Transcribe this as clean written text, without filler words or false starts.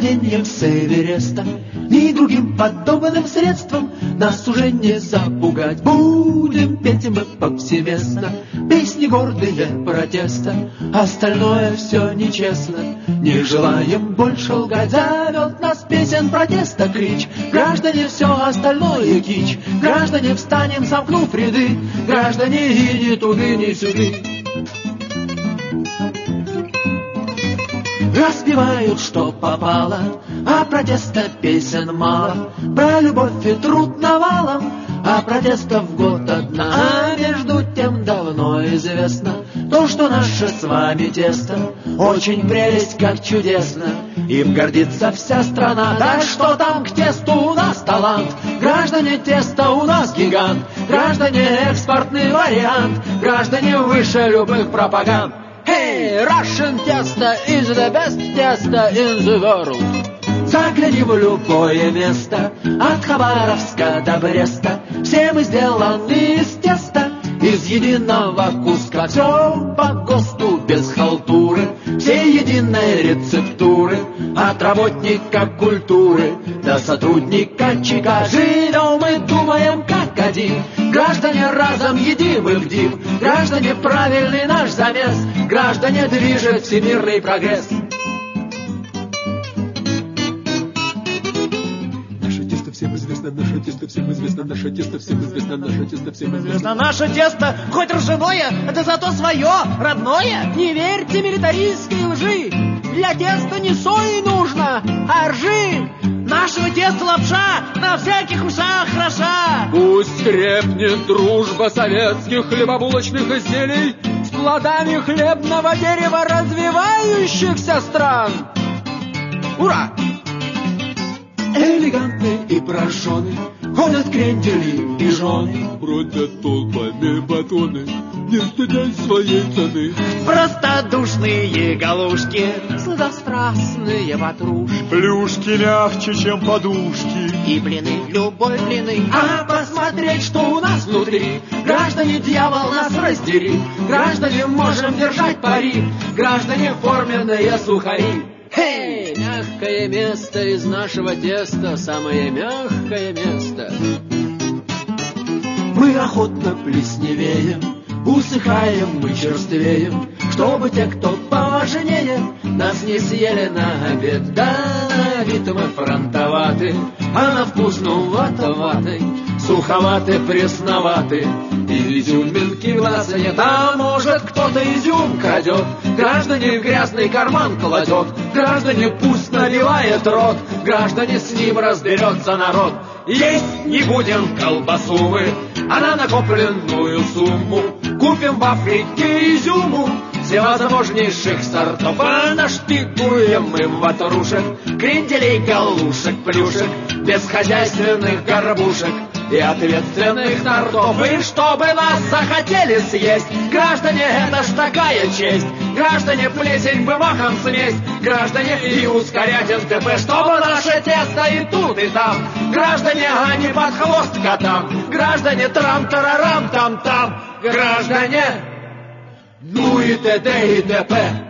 падением с Эвереста, ни другим подобным средством нас уже не запугать. Будем петь мы повсеместно песни гордые протеста, остальное все нечестно, не желаем больше лгать. Зовет нас песен протеста клич: граждане, все остальное кич. Граждане, встанем, сомкнув ряды, граждане, и ни туды, ни сюды. Распевают, что попало, а протеста песен мало. Про любовь и труд навалом, а протестов в год одна. А между тем давно известно то, что наше с вами тесто очень прелесть, как чудесно, им гордится вся страна. Да что там к тесту, у нас талант. Граждане, тесто у нас гигант. Граждане, экспортный вариант. Граждане, выше любых пропаганд. Hey, Russian теста is the best теста in the world. Загляни в любое место, от Хабаровска до Бреста. Все мы сделаны из теста, из единого куска. Все по ГОСТу без халтуры, все единой рецептуры. От работника культуры до сотрудника ЧК. Живем и думаем как один. Граждане, разом едим и бдим. Граждане, правильный наш замес. Граждане, движет всемирный прогресс. Наше тесто всем известно, наше тесто всем известно, наше тесто всем известно, наше тесто всем известно. Наше тесто хоть ржаное, да зато свое, родное. Не верьте милитаристской лжи. Для теста не сои нужно, а ржи. Нашего теста лапша на всяких ушах хороша. Пусть крепнет дружба советских хлебобулочных изделий с плодами хлебного дерева развивающихся стран. Ура! Элегантные и прошены ходят крендели и жены. Бродят толпами батоны, не стыдясь своей цены. Простодушные галушки, сладострастные ватрушки, плюшки мягче, чем подушки, и блины, любой блины. А посмотреть, что у нас внутри. Граждане, дьявол нас раздери. Граждане, можем держать пари. Граждане, форменные сухари. Эй, мягкое место из нашего теста, самое мягкое место. Мы охотно плесневеем, усыхаем, мы черствеем, чтобы те, кто поважнее, нас не съели на обед. Да, на вид мы фронтоваты, а на вкус ватоваты, суховаты, пресноваты, и изюминки в нас нет. А может, кто-то изюм крадет, граждане, в грязный карман кладет. Граждане, пусть наливает рот, граждане, с ним разберется народ. Есть не будем колбасу мы, а на накопленную сумму купим в Африке изюму всевозможнейших сортов. А наштыкуем мы ватрушек, кренделей, галушек, плюшек, бесхозяйственных горбушек и ответственных тортов. И чтобы нас захотели съесть, граждане, это ж такая честь. Граждане, плесень бы махом сместь. Граждане, и ускорять НТП, чтобы наше тесто и тут, и там. Граждане, а не под хвост котам. Граждане, трам-тарарам-там-там. Граждане, ну и т.д. и т.п.